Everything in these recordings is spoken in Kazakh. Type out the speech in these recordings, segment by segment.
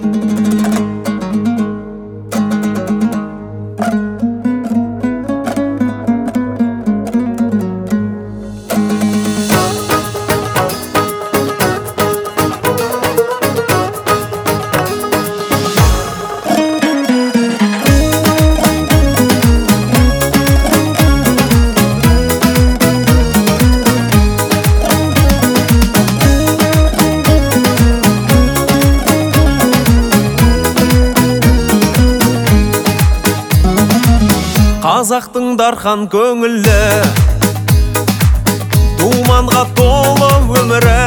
Қазақтың дархан көңілі, думанға толы өмірі.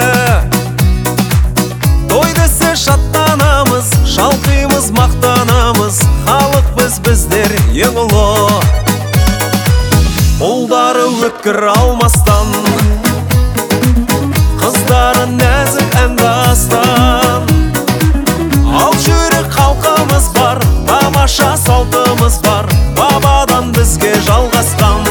Той десе шаттанамыз, шалқимыз, мақтанамыз. Халық біздер ең ұлы. Ұлдары өткір алмастан, қыздары нәзік әндастан. Ал жүрек халқымыз бар, тамаша салтымыз бар, бабадан бізге жалғасқан.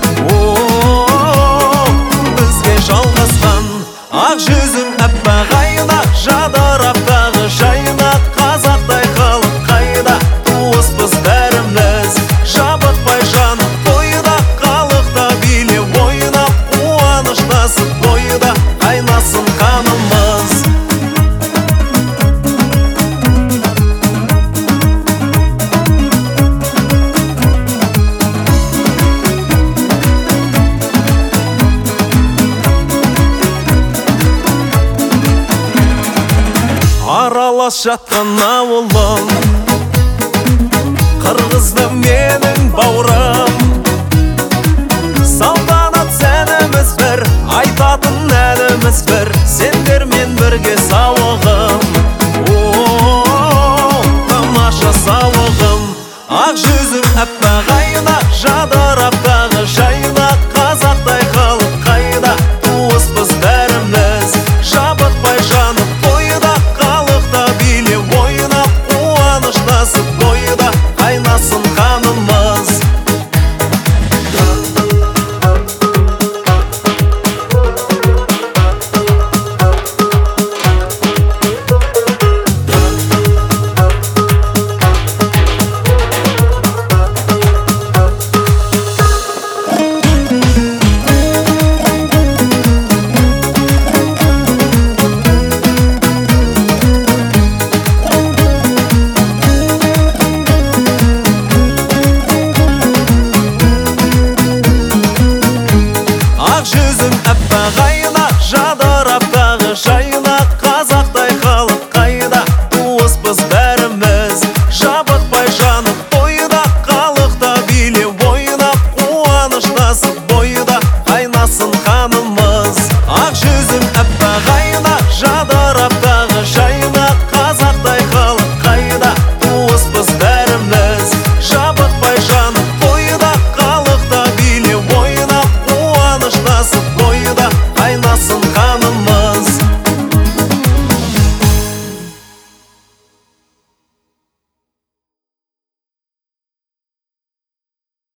Бізге жалғасқан. Ақ жүзің әппақ айна, жадырақтағы жайна. Қазақтай халық қайда, туыспыз бәріміз. Жабықпай жаным тойда, халықта билеп ойнап. Қуаныштасып тойда, қайнасын қанымыз. Аралас жатқан ауылым, қырғызды менің бауырым. Салтанат сәніміз бір, айтатын әніміз бір.